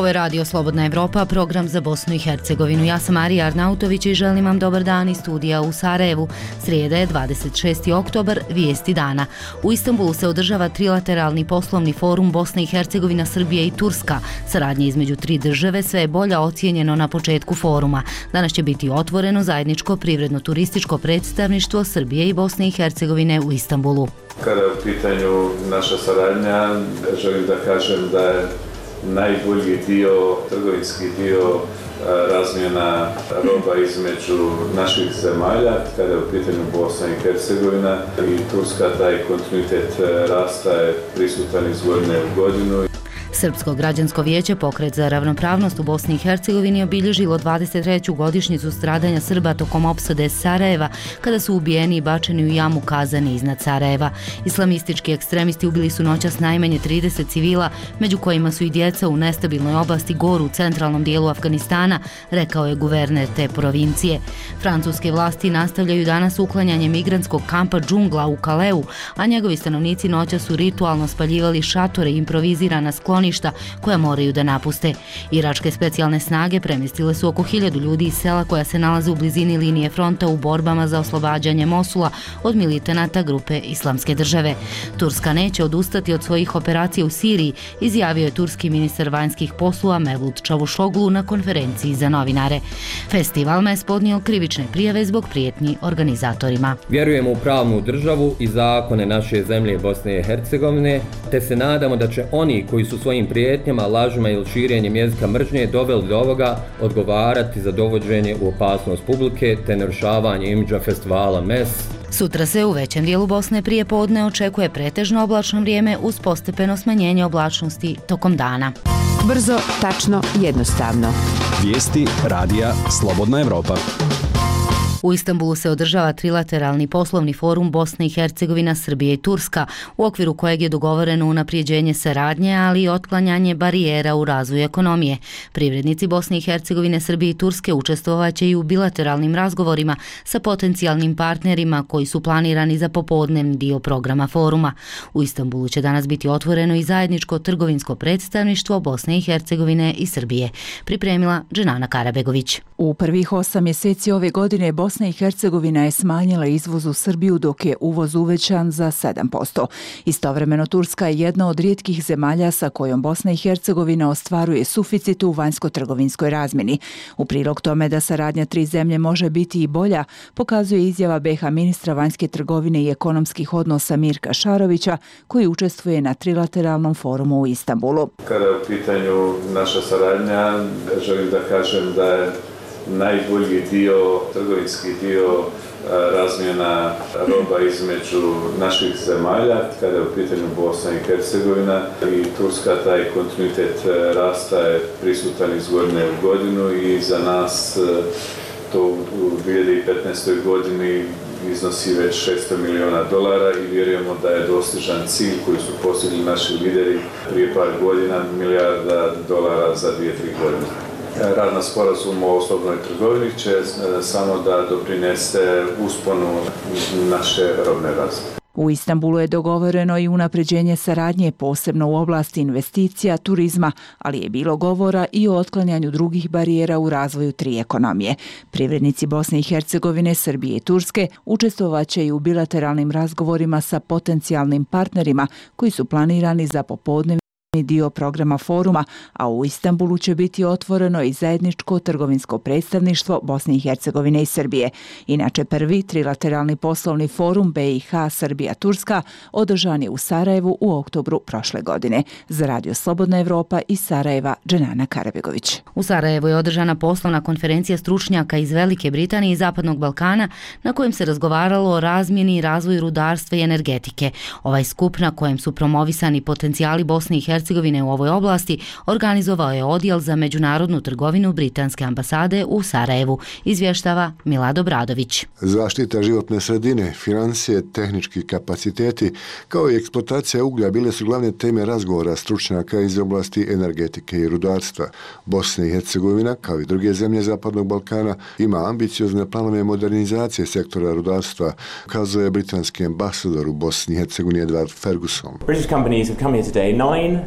je Radio Slobodna Evropa, program za Bosnu i Hercegovinu. Ja sam Marija Arnautović i želim vam dobar dan iz studija u Sarajevu. Srijeda je 26. oktobar, vijesti dana. U Istanbulu se održava trilateralni poslovni forum Bosna i Hercegovina, Srbije i Turska. Saradnje između tri države sve je bolja ocijenjeno na početku foruma. Danas će biti otvoreno zajedničko privredno-turističko predstavništvo Srbije i Bosne i Hercegovine u Istanbulu. Kada je u pitanju naša saradnja, želim da kažem da je najbolji dio, trgovinski dio razmjena roba između naših zemalja, kada je u pitanju Bosna i Hercegovina i Turska, taj kontinuitet rasta je prisutan iz godine u godinu. Srpsko građansko vijeće Pokret za ravnopravnost u Bosni i Hercegovini obilježilo 23. godišnjicu stradanja Srba tokom opsade Sarajeva, kada su ubijeni i bačeni u jamu Kazani iznad Sarajeva. Islamistički ekstremisti ubili su noćas najmanje 30 civila, među kojima su i djeca u nestabilnoj oblasti Goru u centralnom dijelu Afganistana, rekao je guverner te provincije. Francuske vlasti nastavljaju danas uklanjanje migrantskog kampa Džungla u Kaleu, a njegovi stanovnici noćas su ritualno spaljivali šatore i improvizirana skloništa koja moraju da napuste. Iračke specijalne snage premjestile su oko 1000 ljudi iz sela koja se nalaze u blizini linije fronta u borbama za oslobađanje Mosula od militanata grupe Islamske države. Turska neće odustati od svojih operacija u Siriji, izjavio je turski ministar vanjskih poslova Mevlut Čavuşoglu na konferenciji za novinare. Festival MES podnio krivične prijave zbog prijetnji organizatorima. Vjerujemo u pravnu državu i zakone naše zemlje Bosne i Hercegovine, te se nadamo da će oni koji su svojim prijetnjama, lažima ili širenjem jezika mržnje doveli do ovoga odgovarati za dovođenje u opasnost publike te narušavanje imidža festivala MES. Sutra se u većem dijelu Bosne prije podne očekuje pretežno oblačno vrijeme uz postepeno smanjenje oblačnosti tokom dana. Brzo, tačno, jednostavno. Vijesti radija Slobodna Evropa. U Istanbulu se održava trilateralni poslovni forum Bosne i Hercegovina, Srbije i Turska, u okviru kojeg je dogovoreno unaprijeđenje saradnje, ali i otklanjanje barijera u razvoju ekonomije. Privrednici Bosne i Hercegovine, Srbije i Turske učestvovaće i u bilateralnim razgovorima sa potencijalnim partnerima koji su planirani za popodnevni dio programa foruma. U Istanbulu će danas biti otvoreno i zajedničko trgovinsko predstavništvo Bosne i Hercegovine i Srbije. Pripremila Dženana Karabegović. U prvih 8 mjeseci ove godine Bosna i Hercegovina je smanjila izvoz u Srbiju, dok je uvoz uvećan za 7%. Istovremeno Turska je jedna od rijetkih zemalja sa kojom Bosna i Hercegovina ostvaruje suficit u vanjsko-trgovinskoj razmjeni. U prilog tome da saradnja tri zemlje može biti i bolja, pokazuje izjava BiH ministra vanjske trgovine i ekonomskih odnosa Mirka Šarovića, koji učestvuje na trilateralnom forumu u Istanbulu. Kada je u pitanju naša saradnja, želim da kažem da je najbolji dio, trgovinski dio razmjena roba između naših zemalja, kada je u pitanju Bosna i Hercegovina i Turska, taj kontinuitet rasta je prisutan iz godine u godinu i za nas to u 2015. godini iznosi već $600 milijuna i vjerujemo da je dostižan cilj koji su postigli naši lideri prije par godina, $1 milijarda za 2-3 godine. Rad na sporazumu o slobodnoj trgovini će samo da doprinese usponu naše robne razmjene. U Istanbulu je dogovoreno i unapređenje saradnje, posebno u oblasti investicija, turizma, ali je bilo govora i o otklanjanju drugih barijera u razvoju tri ekonomije. Privrednici Bosne i Hercegovine, Srbije i Turske učestvovaće i u bilateralnim razgovorima sa potencijalnim partnerima koji su planirani za popodnevni dio programa foruma, a u Istanbulu će biti otvoreno i zajedničko trgovinsko predstavništvo Bosne i Hercegovine i Srbije. Inače, prvi trilateralni poslovni forum BiH, Srbija, Turska održan je u Sarajevu u oktobru prošle godine. Za Radio Slobodna Evropa iz Sarajeva, Dženana Karabegović. U Sarajevu je održana poslovna konferencija stručnjaka iz Velike Britanije i Zapadnog Balkana, na kojem se razgovaralo o razmjeni i razvoju rudarstva i energetike. Ovaj skup, na kojem su promovisani potencijali Bosne i Hercegovine u ovoj oblasti, organizovao je odjel za međunarodnu trgovinu Britanske ambasade u Sarajevu, izvještava Milad Obradović. Zaštita životne sredine, financije, tehnički kapaciteti, kao i eksploatacija uglja bile su glavne teme razgovora stručnjaka iz oblasti energetike i rudarstva. Bosna i Hercegovina, kao i druge zemlje Zapadnog Balkana, ima ambiciozne planove modernizacije sektora rudarstva, kazuje britanski ambasador u Bosni i Hercegovini Edward Ferguson. British companies have come here today, 9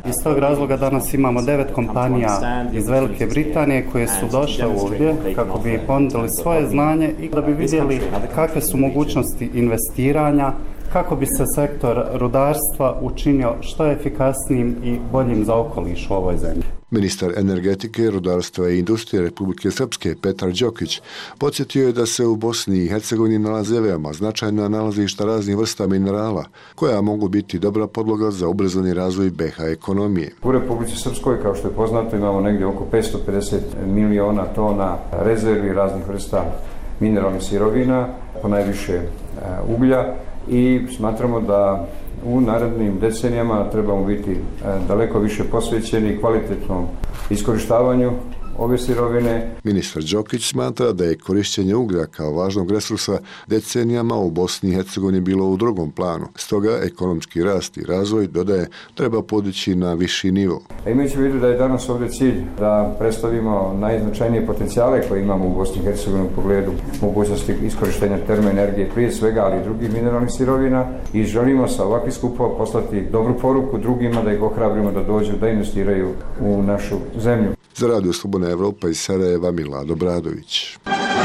Iz tog razloga danas imamo 9 kompanija iz Velike Britanije koje su došle ovdje kako bi ponudili svoje znanje i da bi vidjeli kakve su mogućnosti investiranja, kako bi se sektor rudarstva učinio što efikasnijim i boljim za okoliš u ovoj zemlji. Ministar energetike, rudarstva i industrije Republike Srpske Petar Đokić podsjetio je da se u Bosni i Hercegovini nalaze veoma značajna nalazišta raznih vrsta minerala, koja mogu biti dobra podloga za ubrzani razvoj BiH ekonomije. U Republici Srpskoj, kao što je poznato, imamo negdje oko 550 miliona tona rezervi raznih vrsta mineralnih sirovina, ponajviše uglja, i smatramo da u narednim decenijama trebamo biti daleko više posvećeni kvalitetnom iskorištavanju ove sirovine. Ministar Đokić smatra da je korišćenje uglja kao važnog resursa decenijama u Bosni i Hercegovini bilo u drugom planu. Stoga ekonomski rast i razvoj, dodaje, treba podići na viši nivo. Imajući u vidu da je danas ovdje cilj da predstavimo najznačajnije potencijale koje imamo u Bosni i Hercegovini u pogledu mogućnosti iskorištenja termoenergije prije svega, ali i drugih mineralnih sirovina, i želimo sa ovakvih skupova poslati dobru poruku drugima, da ih ohrabrimo da dođu, da investiraju u našu zemlju. Za Radio Slobodna Evropa iz Sarajeva, Milado Bradović.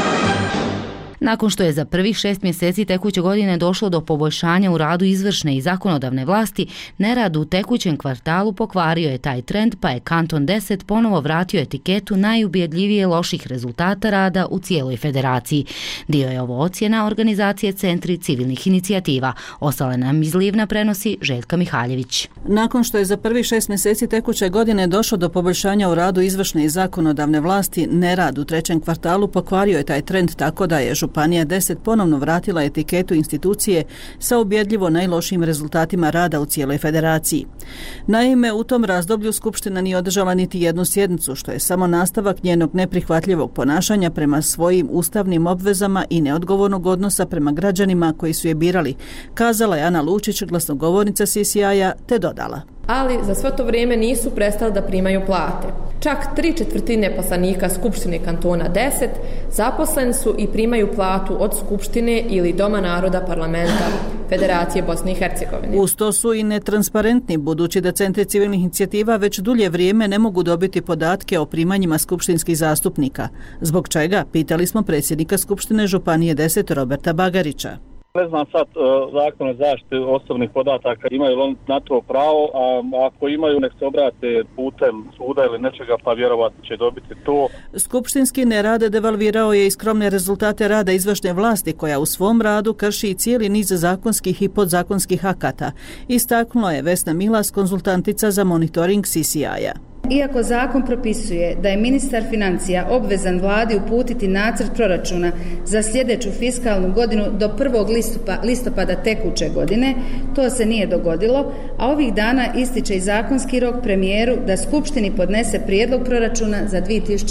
Nakon što je za prvih 6 mjeseci tekuće godine došlo do poboljšanja u radu izvršne i zakonodavne vlasti, nerad u tekućem kvartalu pokvario je taj trend, pa je Kanton 10 ponovo vratio etiketu najubjedljivije loših rezultata rada u cijeloj federaciji. Dio je ovo ocjena organizacije Centri civilnih inicijativa. Ostale nam iz Livna prenosi Željka Mihaljević. Nakon što je za prvih 6 mjeseci tekuće godine došlo do poboljšanja u radu izvršne i zakonodavne vlasti, nerad u trećem kvartalu pokvario je taj trend, tako da je Županija 10 ponovno vratila etiketu institucije sa ubjedljivo najlošijim rezultatima rada u cijeloj federaciji. Naime, u tom razdoblju Skupština nije održala niti jednu sjednicu, što je samo nastavak njenog neprihvatljivog ponašanja prema svojim ustavnim obvezama i neodgovornog odnosa prema građanima koji su je birali, kazala je Ana Lučić, glasnogovornica CCI-a, te dodala. Ali za sve to vrijeme nisu prestali da primaju plate. Čak 3/4 poslanika Skupštine kantona 10 zaposleni su i primaju platu od Skupštine ili Doma naroda parlamenta Federacije Bosne i Hercegovine. Uz to su i netransparentni, budući da Centri civilnih inicijativa već dulje vrijeme ne mogu dobiti podatke o primanjima skupštinskih zastupnika. Zbog čega? Pitali smo predsjednika Skupštine Županije 10 Roberta Bagarića. Ne znam sad zakon o zaštiti osobnih podataka, imaju li on na to pravo, a ako imaju, nek se obrate putem suda ili nečega, pa vjerovatno će dobiti to. Skupštinski nerad devalvirao je i skromne rezultate rada izvršne vlasti, koja u svom radu krši i cijeli niz zakonskih i podzakonskih akata. Istaknula je Vesna Milas, konzultantica za monitoring CCI-a. Iako zakon propisuje da je ministar financija obvezan vladi uputiti nacrt proračuna za sljedeću fiskalnu godinu do 1. listopada tekuće godine, to se nije dogodilo, a ovih dana ističe i zakonski rok premijeru da Skupštini podnese prijedlog proračuna za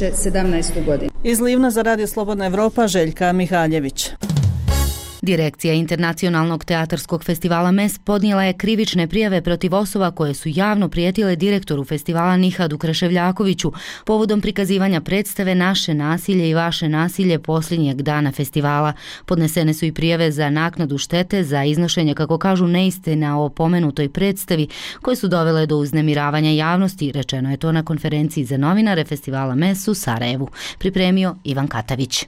2017. godinu. Iz Livna za Radio Slobodna Evropa, Željka Mihaljević. Direkcija Internacionalnog teatarskog festivala MES podnijela je krivične prijave protiv osoba koje su javno prijetile direktoru festivala Nihadu Kraševljakoviću povodom prikazivanja predstave Naše nasilje i vaše nasilje posljednjeg dana festivala. Podnesene su i prijave za naknadu štete za iznošenje, kako kažu, neistina o pomenutoj predstavi koje su dovele do uznemiravanja javnosti, rečeno je to na konferenciji za novinare festivala MES u Sarajevu. Pripremio Ivan Katavić.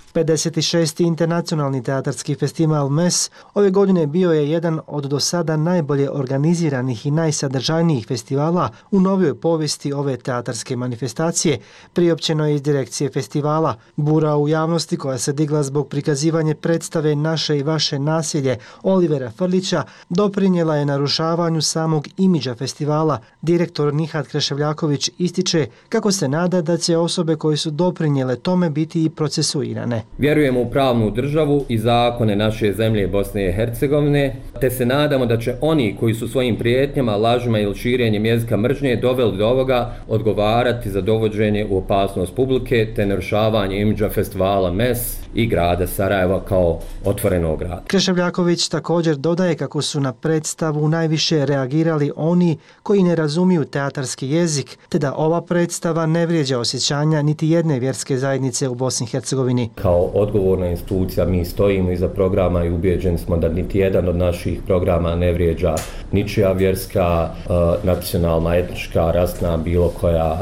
56. Internacionalni teatarski festival MES ove godine bio je jedan od do sada najbolje organiziranih i najsadržajnijih festivala u novijoj povijesti ove teatarske manifestacije, priopćeno je iz direkcije festivala. Bura u javnosti koja se digla zbog prikazivanja predstave Naše i vaše nasilje Olivera Frlića doprinijela je narušavanju samog imidža festivala. Direktor Nihad Kraševljaković ističe kako se nada da će osobe koje su doprinijele tome biti i procesuirane. Vjerujemo u pravnu državu i zakone naše zemlje Bosne i Hercegovine, te se nadamo da će oni koji su svojim prijetnjama, lažima ili širenjem jezika mržnje doveli do ovoga odgovarati za dovođenje u opasnost publike te narušavanje imidža festivala MES i grada Sarajeva kao otvorenog grada. Kreševljaković također dodaje kako su na predstavu najviše reagirali oni koji ne razumiju teatarski jezik, te da ova predstava ne vrijeđa osjećanja niti jedne vjerske zajednice u Bosni i Hercegovini. Kao odgovorna institucija mi stojimo iza programa i ubijeđeni smo da niti jedan od naših programa ne vrijeđa ničija vjerska, nacionalna, etnička, rasna, bilo koja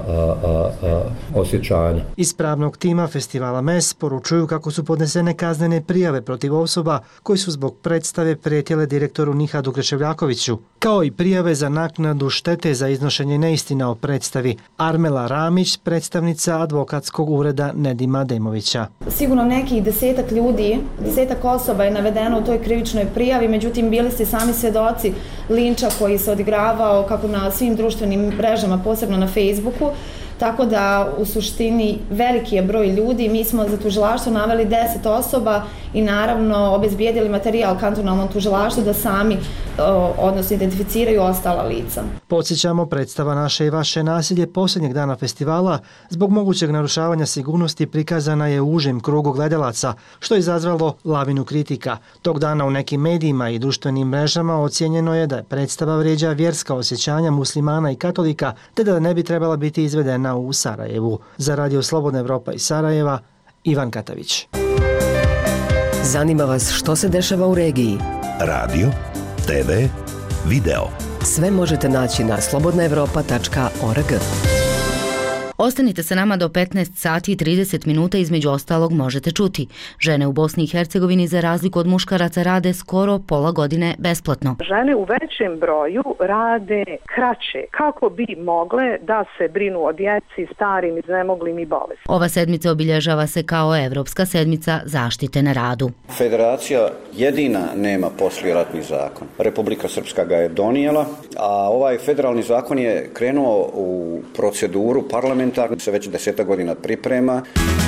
osjećanja. Iz pravnog tima festivala MES poručuju kako su podnesene kaznene prijave protiv osoba koji su zbog predstave prijetile direktoru Nihadu Kreševljakoviću, kao i prijave za naknadu štete za iznošenje neistina o predstavi. Armela Ramić, predstavnica advokatskog ureda Nedima Demovića. Sigurno nekih 10 ljudi, 10 osoba je navedeno u toj krivičnoj prijavi, međutim bili ste sami svjedoci linča koji se odigravao kako na svim društvenim mrežama, posebno na Facebooku. Tako da u suštini veliki je broj ljudi, mi smo za tužilaštvo naveli 10 osoba i naravno obezbijedili materijal kantonalnom tužilaštvu da sami odnosno identificiraju ostala lica. Podsjećamo, predstava Naše i vaše nasilje posljednjeg dana festivala zbog mogućeg narušavanja sigurnosti prikazana je u užem krugu gledalaca, što je izazvalo lavinu kritika. Tog dana u nekim medijima i društvenim mrežama ocijenjeno je da predstava vrijeđa vjerska osjećanja muslimana i katolika, te da ne bi trebala biti izvedena u Sarajevu. Za Radio Slobodna Evropa iz Sarajeva, Ivan Katavić. Zanima vas što se dešava u regiji? Radio, TV, video. Sve možete naći na slobodnaevropa.org. Ostanite sa nama do 15 sati i 30 minuta, između ostalog možete čuti. Žene u Bosni i Hercegovini za razliku od muškaraca rade skoro pola godine besplatno. Žene u većem broju rade kraće kako bi mogle da se brinu o djeci, starim, iznemoglim i bolesnim. Ova sedmica obilježava se kao Evropska sedmica zaštite na radu. Federacija jedina nema poslijeratni zakon. Republika Srpska ga je donijela, a ovaj federalni zakon je krenuo u proceduru parlamentarnu, se već 10 godina priprema.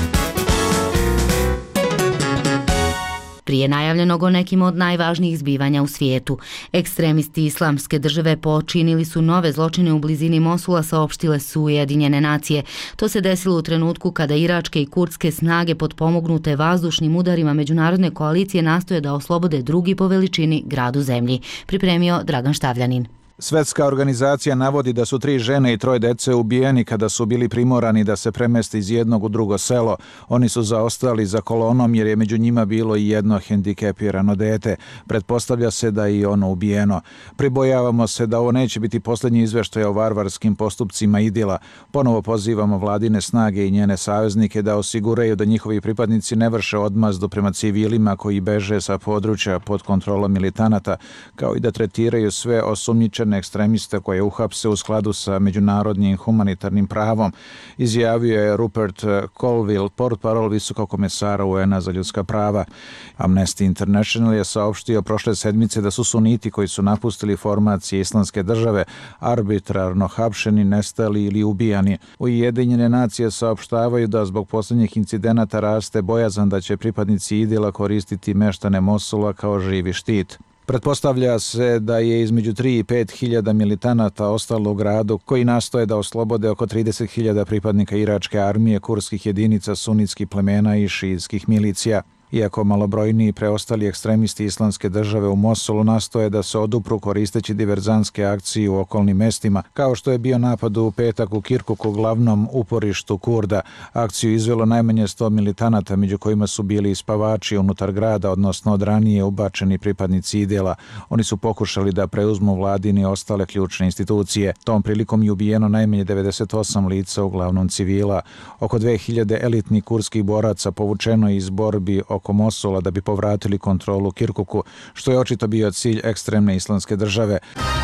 Prije najavljenog o nekim od najvažnijih zbivanja u svijetu. Ekstremisti Islamske države počinili su nove zločine u blizini Mosula, saopštile su Ujedinjene nacije. To se desilo u trenutku kada iračke i kurdske snage potpomognute vazdušnim udarima međunarodne koalicije nastoje da oslobode drugi po veličini grad u zemlji. Pripremio Dragan Štavljanin. Svetska organizacija navodi da su 3 žene i 3 dece ubijeni kada su bili primorani da se premeste iz jednog u drugo selo. Oni su zaostali za kolonom jer je među njima bilo i jedno hendikepirano dete. Pretpostavlja se da je i ono ubijeno. Pribojavamo se da ovo neće biti posljednji izveštaj o varvarskim postupcima IDIL-a. Ponovo pozivamo vladine snage i njene saveznike da osiguraju da njihovi pripadnici ne vrše odmazdu prema civilima koji beže sa područja pod kontrolom militanata, kao i da tretiraju sve osumnjičene ekstremiste koje uhapse u skladu sa međunarodnim humanitarnim pravom, izjavio je Rupert Colville, portparol visokog komesara UN-a za ljudska prava. Amnesty International je saopštio prošle sedmice da su suniti koji su napustili formacije Islamske države arbitrarno hapšeni, nestali ili ubijani. Ujedinjene nacije saopštavaju da zbog posljednjih incidenata raste bojazan da će pripadnici IDIL-a koristiti meštane Mosula kao živi štit. Pretpostavlja se da je između 3 i 5 hiljada militanata ostalo u gradu koji nastoje da oslobode oko 30.000 pripadnika iračke armije, kurdskih jedinica, sunitskih plemena i šiitskih milicija. Iako malobrojniji preostali ekstremisti Islamske države u Mosulu nastoje da se odupru koristeći diverzantske akcije u okolnim mestima, kao što je bio napad u petak u Kirkuku, glavnom uporištu Kurda. Akciju izvelo najmanje 100 militanata, među kojima su bili i spavači unutar grada, odnosno od ranije ubačeni pripadnici IDIL-a. Oni su pokušali da preuzmu vladine i ostale ključne institucije. Tom prilikom je ubijeno najmanje 98 lica, uglavnom civila. Oko 2000 elitnih kurdskih boraca povučeno iz borbi oko Mosula da bi povratili kontrolu Kirkuku, što je očito bio cilj ekstremne Islamske države.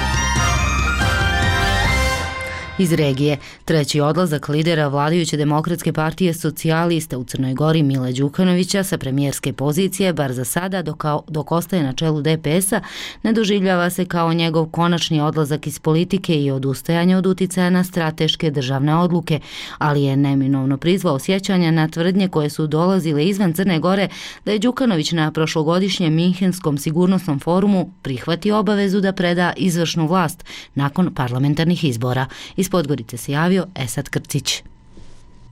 Iz regije, treći odlazak lidera vladajuće demokratske partije socijalista u Crnoj Gori Mila Đukanovića sa premijerske pozicije, bar za sada dok ostaje na čelu DPS-a, ne doživljava se kao njegov konačni odlazak iz politike i odustajanje od uticaja na strateške državne odluke, ali je neminovno prizvao sjećanja na tvrdnje koje su dolazile izvan Crne Gore da je Đukanović na prošlogodišnjem Minhenskom sigurnosnom forumu prihvatio obavezu da preda izvršnu vlast nakon parlamentarnih izbora. Iz Podgorice se javio Esad Krcić.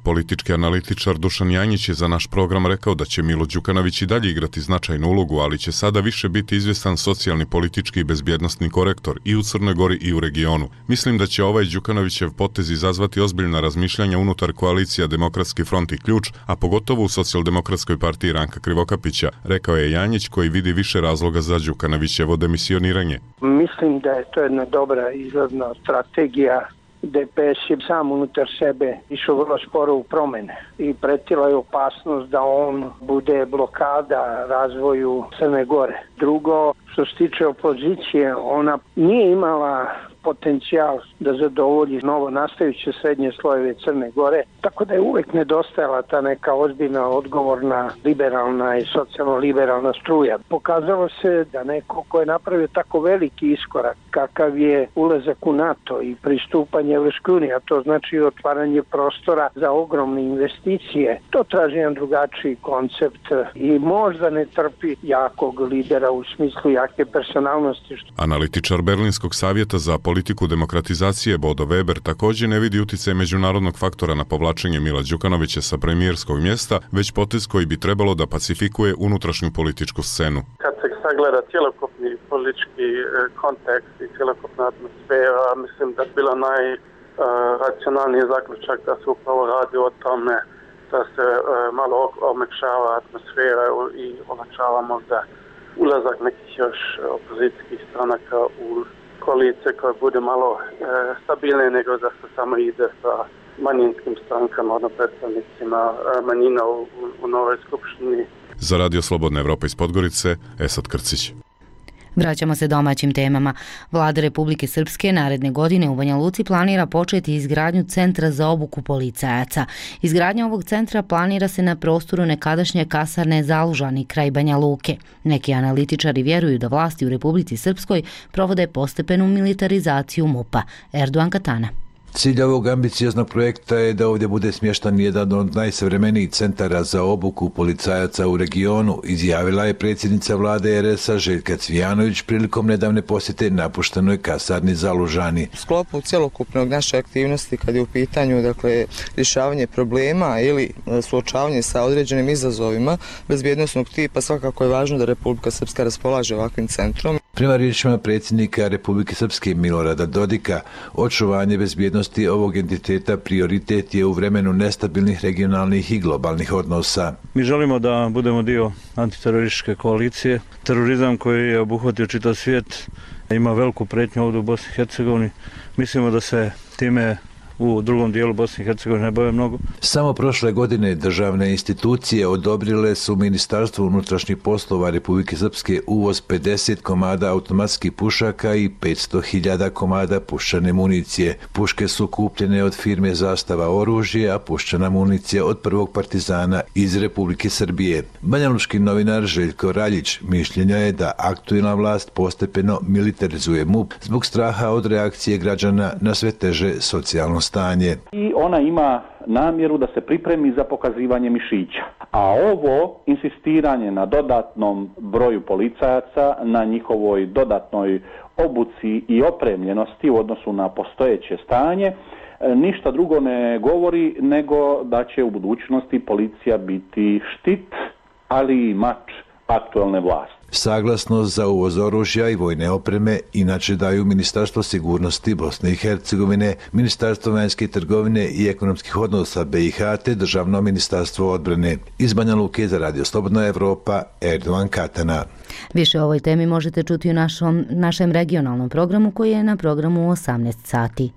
Politički analitičar Dušan Janjić je za naš program rekao da će Milo Đukanović i dalje igrati značajnu ulogu, ali će sada više biti izvjestan socijalni, politički i bezbjednostni korektor i u Crnoj Gori i u regionu. Mislim da će ovaj Đukanovićev potez izazvati ozbiljna razmišljanja unutar koalicija Demokratski front i Ključ, a pogotovo u Socijaldemokratskoj partiji Ranka Krivokapića, rekao je Janjić koji vidi više razloga za Đukanovićevo demisioniranje. Mislim da je to jedna dobra izlazna strategija. DPS je sam unutar sebe išao vrlo sporo u promjene i pretila je opasnost da on bude blokada razvoju Crne Gore. Drugo, što se tiče opozicije, ona nije imala potencijal da zadovolji novo nastajuće srednje slojeve Crne Gore, tako da je uvek nedostajala ta neka ozbiljna, odgovorna, liberalna i socijalno-liberalna struja. Pokazalo se da neko ko je napravio tako veliki iskorak, kakav je ulazak u NATO i pristupanje Evropskoj uniji, a to znači otvaranje prostora za ogromne investicije, to traži jedan drugačiji koncept i možda ne trpi jakog lidera u smislu jake personalnosti. Analitičar Berlinskog savjeta za politiku demokratizacije Bodo Weber također ne vidi utjecaj međunarodnog faktora na povlačenje Mila Đukanovića sa premijerskog mjesta, već potez koji bi trebalo da pacifikuje unutrašnju političku scenu. Kad se sagleda cjelokupni politički kontekst i cjelokupna atmosfera, mislim da je bila najracionalniji zaključak da se upravo radi o tome da se malo omekšava atmosfera i olakšava možda ulazak nekih još opozicijskih stranaka u koalicije koja bude malo stabilnije nego da se samo ide sa manjinskim strankama, odnosno predstavnicima manjina u novoj skupštini. Za Radio Slobodna Evropa iz Podgorice, Esad Krcić. Vraćamo se domaćim temama. Vlada Republike Srpske naredne godine u Banja Luci planira početi izgradnju centra za obuku policajaca. Izgradnja ovog centra planira se na prostoru nekadašnje kasarne Zalužani kraj Banja Luke. Neki analitičari vjeruju da vlasti u Republici Srpskoj provode postepenu militarizaciju MUP-a. Erdogan Katana. Cilj ovog ambicioznog projekta je da ovdje bude smještan jedan od najsavremenijih centara za obuku policajaca u regionu, izjavila je predsjednica vlade RS-a Željka Cvijanović prilikom nedavne posjete napuštenoj kasarni Zalužani. U sklopu cjelokupnog naše aktivnosti kad je u pitanju rješavanje problema ili suočavanje sa određenim izazovima bezbjednosnog tipa, svakako je važno da Republika Srpska raspolaže ovakvim centrom. Prema riječima predsjednika Republike Srpske Milorada Dodika, očuvanje bezbjednosti ovog entiteta prioritet je u vremenu nestabilnih regionalnih i globalnih odnosa. Mi želimo da budemo dio antiterorističke koalicije. Terorizam koji je obuhvatio čitav svijet ima veliku pretnju ovdje u Bosni i Hercegovini. Mislimo da se time u drugom dijelu Bosne i Hercegovine ne bave mnogo. Samo prošle godine državne institucije odobrile su Ministarstvu unutrašnjih poslova Republike Srpske uvoz 50 komada automatskih pušaka i 500.000 komada puščane municije. Puške su kupljene od firme Zastava oružje, a puščana municija od prvog partizana iz Republike Srbije. Banjalučki novinar Željko Raljić mišljenja je da aktualna vlast postepeno militarizuje MUP zbog straha od reakcije građana na sve teže socijalno stanje. I ona ima namjeru da se pripremi za pokazivanje mišića. A ovo insistiranje na dodatnom broju policajaca, na njihovoj dodatnoj obuci i opremljenosti u odnosu na postojeće stanje, ništa drugo ne govori nego da će u budućnosti policija biti štit, ali i mač aktualne vlasti. Saglasnost za uvoz oružja i vojne opreme inače daju Ministarstvo sigurnosti Bosne i Hercegovine, Ministarstvo vanjske trgovine i ekonomskih odnosa BiH te Državno ministarstvo odbrane. Iz Banja Luke za Radio Slobodna Evropa, Erdogan Katana. Više o ovoj temi možete čuti u našem regionalnom programu koji je na programu u 18 sati.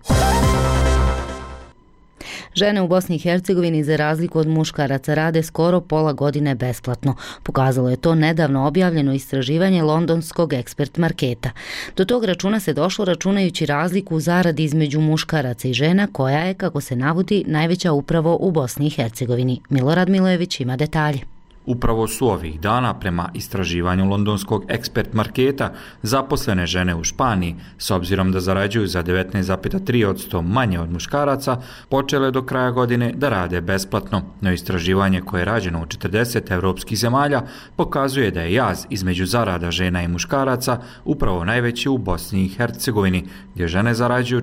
Žene u Bosni i Hercegovini za razliku od muškaraca rade skoro pola godine besplatno. Pokazalo je to nedavno objavljeno istraživanje londonskog ekspert marketa. Do tog računa se došlo računajući razliku u zaradi između muškaraca i žena koja je, kako se navodi, najveća upravo u Bosni i Hercegovini. Milorad Milojević ima detalje. Upravo su ovih dana, prema istraživanju londonskog ekspert marketa, zaposlene žene u Španiji, s obzirom da zarađuju za 19,3% manje od muškaraca, počele do kraja godine da rade besplatno. No istraživanje koje je rađeno u 40 evropskih zemalja pokazuje da je jaz između zarada žena i muškaraca upravo najveći u Bosni i Hercegovini, gdje žene zarađuju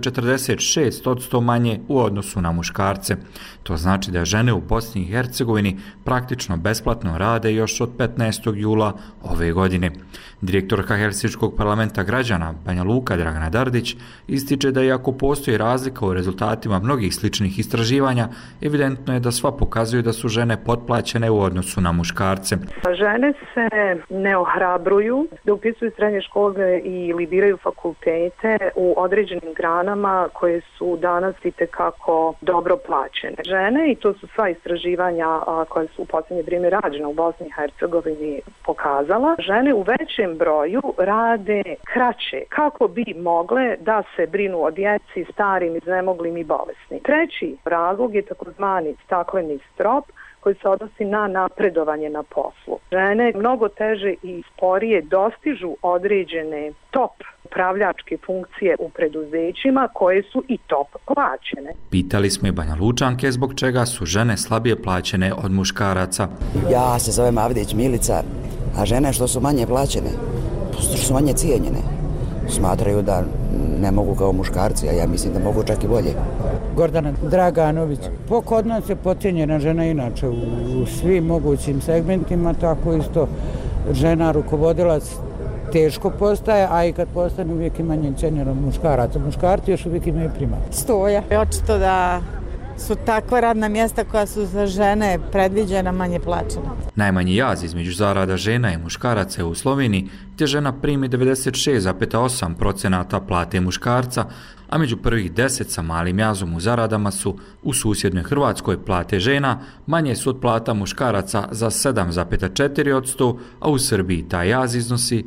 46% manje u odnosu na muškarce. To znači da žene u Bosni i Hercegovini praktično besplatno rade još od 15. jula ove godine. Direktorka Helsinškog parlamenta građana Banja Luka Dragana Dardić ističe da iako postoji razlika u rezultatima mnogih sličnih istraživanja, evidentno je da sva pokazuju da su žene potplaćene u odnosu na muškarce. Žene se ne ohrabruju da upisuju srednje škole ili biraju fakultete u određenim granama koje su danas itekako dobro plaćene. Žene, i to su sva istraživanja koja su u posljednje vrijeme rađena u Bosni i Hercegovini pokazala, žene u većem broju rade kraće kako bi mogle da se brinu o djeci, starim, iznemoglim i bolesnim. Treći razlog je takozvani stakleni strop koji se odnosi na napredovanje na poslu. Žene mnogo teže i sporije dostižu određene top upravljačke funkcije u preduzećima koje su i top plaćene. Pitali smo i Banja Lučanke zbog čega su žene slabije plaćene od muškaraca. Ja se zovem Avdić Milica, a žene što su manje plaćene, što su manje cijenjene, smatraju da ne mogu kao muškarci, a ja mislim da mogu čak i bolje. Gordana Draganović. Kod nas je podcijenjena žena inače u svim mogućim segmentima, tako isto žena rukovodilac teško postaje, a i kad postane uvijek je manje cijenjena od muškaraca. Muškarci još uvijek imaju primat. Stoja. Očito da su takva radna mjesta koja su za žene predviđena manje plaćena. Najmanji jaz između zarada žena i muškaraca je u Sloveniji, gdje žena primi 96,8% plate muškarca, a među prvih 10 sa malim jazom u zaradama su u susjednoj Hrvatskoj plate žena manje su od plata muškaraca za 7,4%, a u Srbiji taj jaz iznosi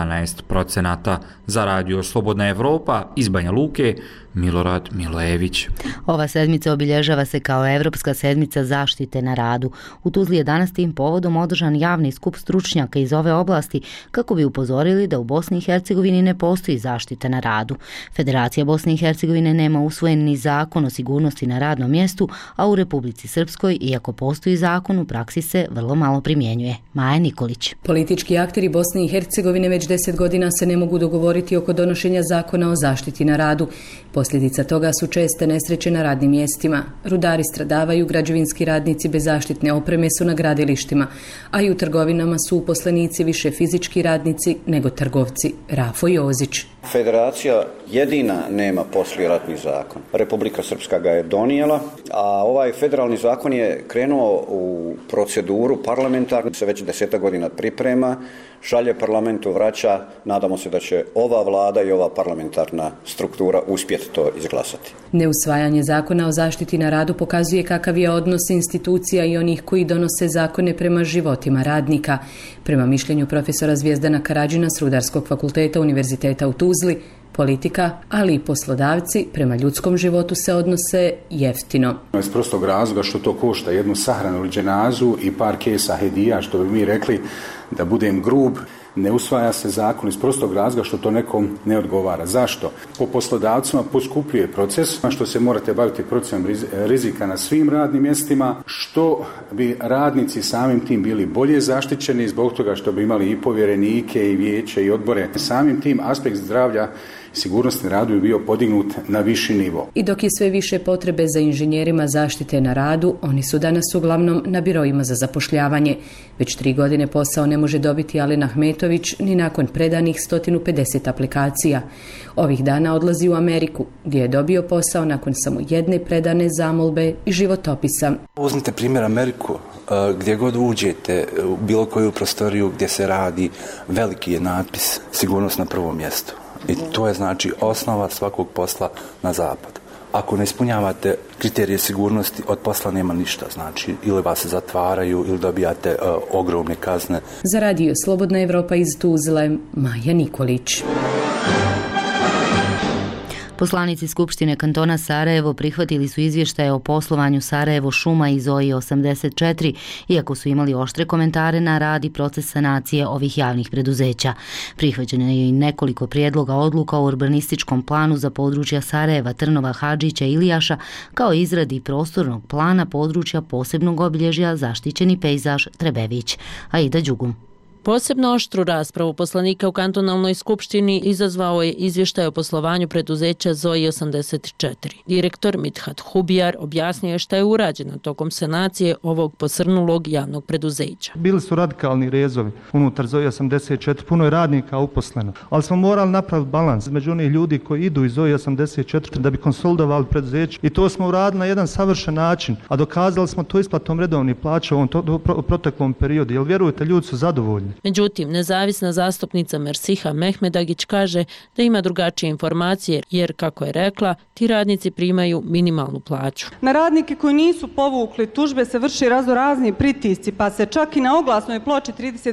11%. Za radio Slobodna Evropa iz Banja Luke, Milorad Milojević. Ova sedmica obilježava se kao Evropska sedmica zaštite na radu. U Tuzli je danas tim povodom održan javni skup stručnjaka iz ove oblasti kako bi upozorili da u Bosni i Hercegovini ne postoji zaštita na radu. Federacija Bosne i Hercegovine nema usvojen ni zakon o sigurnosti na radnom mjestu, a u Republici Srpskoj, iako postoji zakon, u praksi se vrlo malo primjenjuje. Maja Nikolić. Politički akteri Bosne i Hercegovine već 10 godina se ne mogu dogovoriti oko donošenja zakona o zaštiti na radu. Posljedica toga su česte nesreće na radnim mjestima. Rudari stradavaju, građevinski radnici bez zaštitne opreme su na gradilištima, a i u trgovinama su uposlenici više fizički radnici nego trgovci. Rafo Jozić. Federacija jedina nema poslijeratni zakon. Republika Srpska ga je donijela, a ovaj federalni zakon je krenuo u proceduru parlamentarnu, se već 10 godina priprema, šalje parlamentu, vraća, nadamo se da će ova vlada i ova parlamentarna struktura uspjeti to izglasati. Neusvajanje zakona o zaštiti na radu pokazuje kakav je odnos institucija i onih koji donose zakone prema životima radnika. Prema mišljenju profesora Zvijezdana Karadžina s Rudarskog fakulteta Univerziteta u Tuzli, politika, ali i poslodavci prema ljudskom životu se odnose jeftino. Iz prostog razloga što to košta jednu sahranu ili dženazu i par kesa hedija, što bi mi rekli, da budem grub, ne usvaja se zakon iz prostog razloga što to nekom ne odgovara. Zašto? Po poslodavcima poskupljuje proces, što se morate baviti procesom rizika na svim radnim mjestima, što bi radnici samim tim bili bolje zaštićeni zbog toga što bi imali i povjerenike i vijeće i odbore. Samim tim aspekt zdravlja i sigurnosti na radu bi bio podignut na viši nivo. I dok je sve više potrebe za inženjerima zaštite na radu, oni su danas uglavnom na biroima za zapošljavanje. Već 3 godine posao ne može dobiti Alen Ahmetović ni nakon predanih 150 aplikacija. Ovih dana odlazi u Ameriku, gdje je dobio posao nakon samo jedne predane zamolbe i životopisa. Uzmite primjer Ameriku, gdje god uđete, u bilo koju prostoriju gdje se radi, veliki je natpis sigurnost na prvom mjestu. I to je znači osnova svakog posla na zapad. Ako ne ispunjavate kriterije sigurnosti, od posla nema ništa. Znači, ili vas se zatvaraju, ili dobijate ogromne kazne. Za radio Slobodna Evropa iz Tuzle, Maja Nikolić. Poslanici Skupštine kantona Sarajevo prihvatili su izvještaje o poslovanju Sarajevo šuma i Zoji 84, iako su imali oštre komentare na rad i proces sanacije ovih javnih preduzeća. Prihvaćeno je i nekoliko prijedloga odluka o urbanističkom planu za područja Sarajeva, Trnova, Hadžića i Ilijaša, kao izradi prostornog plana područja posebnog obilježja zaštićeni pejzaž Trebević. Aida Đugum. Posebno oštru raspravu poslanika u kantonalnoj skupštini izazvao je izvještaj o poslovanju preduzeća Zoji 84. Direktor Mithat Hubijar objasnio je šta je urađeno tokom sanacije ovog posrnulog javnog preduzeća. Bili su radikalni rezovi unutar Zoji 84, puno je radnika uposleno, ali smo morali napraviti balans među onih ljudi koji idu iz Zoji 84 da bi konsolidovali preduzeće i to smo uradili na jedan savršen način, a dokazali smo to isplatom redovnih plaća u ovom proteklom periodu, jer vjerujte, ljudi su zadovoljni. Međutim, nezavisna zastupnica Mersiha Mehmedagić kaže da ima drugačije informacije jer, kako je rekla, ti radnici primaju minimalnu plaću. Na radnike koji nisu povukli tužbe se vrši razni pritisci, pa se čak i na oglasnoj ploči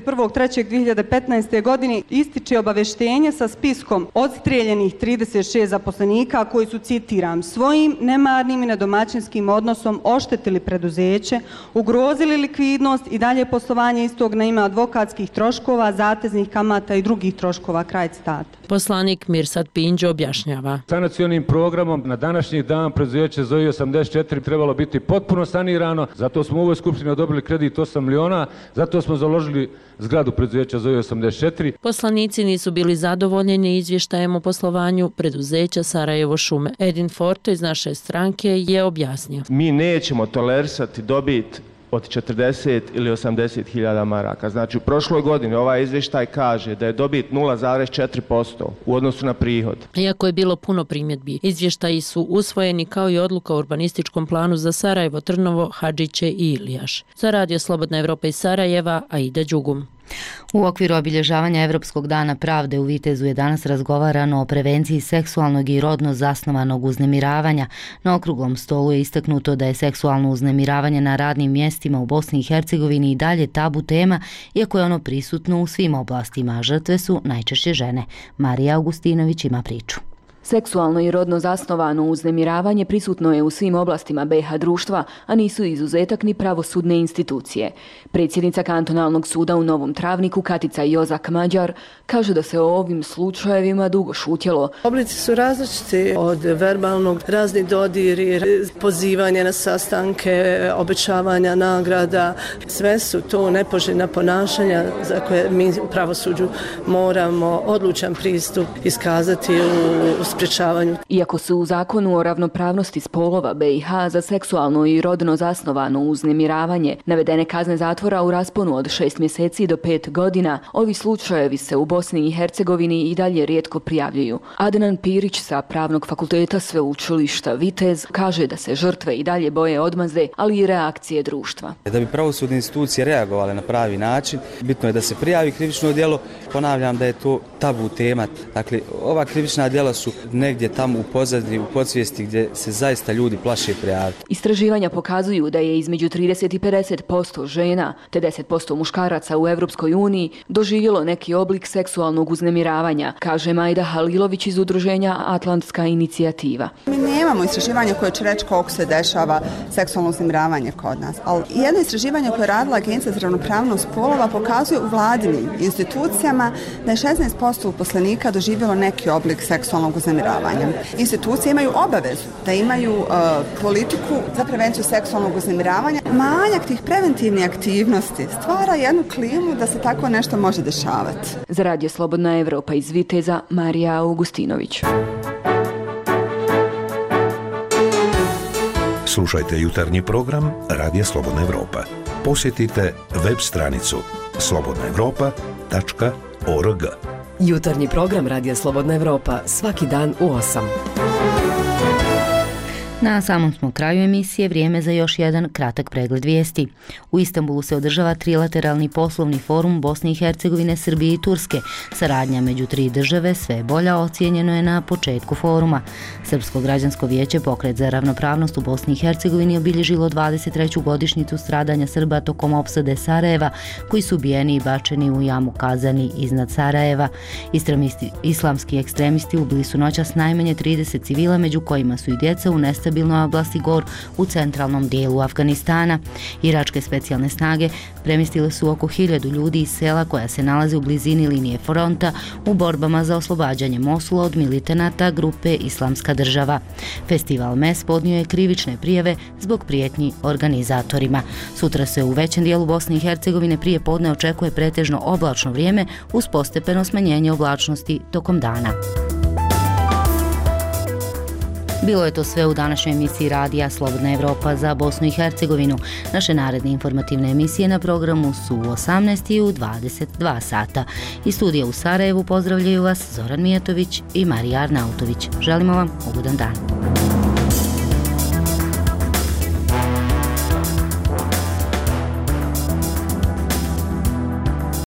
31.3.2015. godine ističe obaveštenje sa spiskom odstrijeljenih 36 zaposlenika koji su, citiram, svojim nemarnim i nedomaćinskim odnosom oštetili preduzeće, ugrozili likvidnost i dalje poslovanje istog na ime advokatskih troškova, zateznih kamata i drugih troškova, kraj citata. Poslanik Mirsad Pinđo objašnjava. Sanacionim programom na današnji dan preduzeće Zoji 84 trebalo biti potpuno sanirano, zato smo u ovoj skupštini odobrili kredit 8 miliona, zato smo založili zgradu preduzeća Zoji 84. Poslanici nisu bili zadovoljeni izvještajem o poslovanju preduzeća Sarajevo šume. Edin Forto iz naše stranke je objasnio. Mi nećemo tolerisati dobit od 40 ili 80 hiljada maraka. Znači, u prošloj godini ovaj izvještaj kaže da je dobit 0,4% u odnosu na prihod. Iako je bilo puno primjedbi, izvještaji su usvojeni kao i odluka o urbanističkom planu za Sarajevo, Trnovo, Hadžiće i Ilijaš. Za Radio Slobodna Evropa iz Sarajeva, Aida Đugum. U okviru obilježavanja Evropskog dana pravde u Vitezu je danas razgovarano o prevenciji seksualnog i rodno zasnovanog uznemiravanja. Na okruglom stolu je istaknuto da je seksualno uznemiravanje na radnim mjestima u Bosni i Hercegovini i dalje tabu tema, iako je ono prisutno u svim oblastima. Žrtve su najčešće žene. Marija Augustinović ima priču. Seksualno i rodno zasnovano uznemiravanje prisutno je u svim oblastima BiH društva, a nisu izuzetak ni pravosudne institucije. Predsjednica kantonalnog suda u Novom Travniku, Katica Jozak Mađar, kaže da se o ovim slučajevima dugo šutjelo. Oblici su različiti, od verbalnog, razni dodiri, pozivanje na sastanke, obećavanja nagrada. Sve su to nepoželjna ponašanja za koje mi u pravosuđu moramo odlučan pristup iskazati u sprječavanju. Iako su u zakonu o ravnopravnosti spolova BiH za seksualno i rodno zasnovano uznemiravanje navedene kazne zatvora u rasponu od 6 mjeseci do 5 godina, ovi slučajevi se u Bosni i Hercegovini i dalje rijetko prijavljuju. Adnan Pirić sa Pravnog fakulteta Sveučilišta Vitez kaže da se žrtve i dalje boje odmazde, ali i reakcije društva. Da bi pravosudne institucije reagovale na pravi način, bitno je da se prijavi krivično djelo. Ponavljam da je to tabu tema. Dakle, ova krivična djela su negdje tamo u pozadini, u podsvijesti gdje se zaista ljudi plaše prijaviti. Istraživanja pokazuju da je između 30 i 50% žena te 10% muškaraca u Evropskoj uniji doživjelo neki oblik seksualnog uznemiravanja, kaže Majda Halilović iz udruženja Atlantska inicijativa. Mi nemamo istraživanja koje će reći koliko se dešava seksualno uznemiravanje kod nas, ali jedno istraživanje koje je radila Agencija za ravnopravnost spolova pokazuje u vladinim institucijama da je 16% uposlenika doživjelo neki oblik seksualnog uznemiravanja. Institucije imaju obavezu da imaju politiku za prevenciju seksualnog uznemiravanja. Manjak tih preventivnih aktivnosti stvara jednu klimu da se tako nešto može dešavati. Za Radio Slobodna Evropa iz Viteza, Marija Augustinović. Slušajte jutarnji program Radija Slobodna Evropa. Posjetite web stranicu slobodnaevropa.org. Jutarnji program Radija Slobodna Evropa svaki dan u 8. Na samom smo kraju emisije, vrijeme za još jedan kratak pregled vijesti. U Istanbulu se održava trilateralni poslovni forum Bosne i Hercegovine, Srbije i Turske. Saradnja među tri države sve bolja ocijenjeno je na početku foruma. Srpsko građansko vijeće Pokret za ravnopravnost u Bosni i Hercegovini obilježilo 23. godišnjicu stradanja Srba tokom opsade Sarajeva, koji su ubijeni i bačeni u jamu Kazani iznad Sarajeva. Islamski ekstremisti ubili su noćas najmanje 30 civila, među kojima su i djeca u nestabilnoj oblasti Gor u centralnom dijelu Afganistana. Iračke specijalne snage premjestile su oko 1000 ljudi iz sela koja se nalaze u blizini linije fronta u borbama za oslobađanje Mosula od militanata grupe Islamska država. Festival MES podnio je krivične prijave zbog prijetnji organizatorima. Sutra se u većem dijelu Bosne i Hercegovine prije podne očekuje pretežno oblačno vrijeme uz postepeno smanjenje oblačnosti tokom dana. Bilo je to sve u današnjoj emisiji radija Slobodna Evropa za Bosnu i Hercegovinu. Naše naredne informativne emisije na programu su u 18 i u 22 sata. Iz studija u Sarajevu pozdravljaju vas Zoran Mijatović i Marija Arnautović. Želimo vam ugodan dan.